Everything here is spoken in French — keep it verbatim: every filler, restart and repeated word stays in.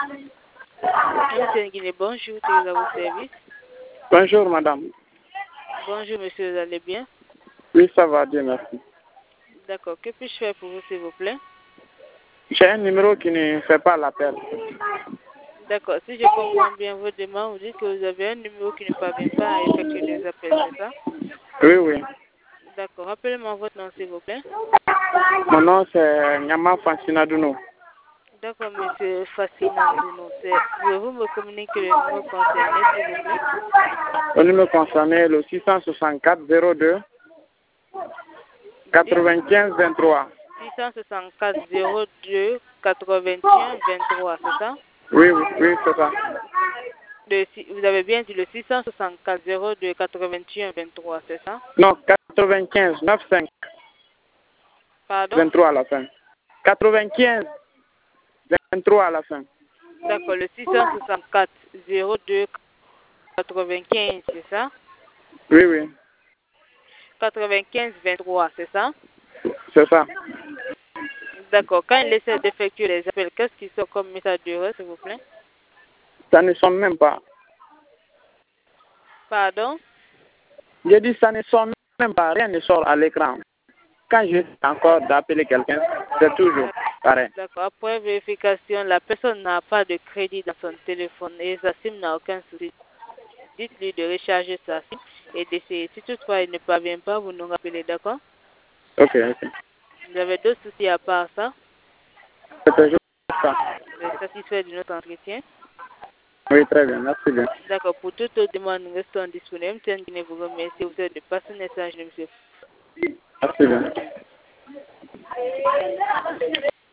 Monsieur Nguiné, bonjour, tu es à vos services. Bonjour, madame. Bonjour, monsieur, vous allez bien? Oui, ça va, Dieu merci. D'accord, que puis-je faire pour vous, s'il vous plaît? J'ai un numéro qui ne fait pas l'appel. D'accord, si je comprends bien vos demandes, vous dites que vous avez un numéro qui ne parvient pas à effectuer des appels, c'est ça? Oui, oui. D'accord, rappelez-moi votre nom, s'il vous plaît. Mon nom, c'est Nyama Fansinaduno. D'accord, monsieur Fascinandouno. Pouvez-vous me communiquer le numéro concerné, s'il vous plaît? Le numéro concerné, le six cent soixante-quatre zéro deux quatre-vingt-quinze vingt-trois. six cent soixante-quatre zéro deux quatre-vingt-un vingt-trois, c'est ça? Oui, oui, oui, c'est ça. Le, vous avez bien dit le six cent soixante-quatre zéro deux quatre-vingt-un vingt-trois, c'est ça? Non, quatre-vingt-quinze quatre-vingt-quinze Pardon? vingt-trois à la fin. quatre-vingt-quinze vingt-trois à la fin. D'accord, le six cent soixante-quatre zéro deux quatre-vingt-quinze, c'est ça? Oui, oui, quatre-vingt-quinze vingt-trois, c'est ça? c'est ça. D'accord, quand il essaie d'effectuer les appels, qu'est-ce qui sort comme message d'erreur, s'il vous plaît? Ça ne sonne même pas. Pardon? J'ai dit ça ne sonne même pas, rien ne sort à l'écran. Quand je encore d'appeler quelqu'un, c'est toujours pareil. D'accord. Après vérification, la personne n'a pas de crédit dans son téléphone et sa SIM n'a aucun souci. Dites-lui de recharger sa SIM et d'essayer. Si toutefois il ne parvient pas, vous nous rappelez, d'accord? Ok, ok. Vous avez d'autres soucis à part ça? C'est toujours ça. Vous êtes satisfait de notre entretien? Oui, très bien, merci bien. D'accord. Pour toute autre demande, nous restons disponibles. Tiens, je vous remercie. Vous êtes de passer un message de monsieur. Merci bien.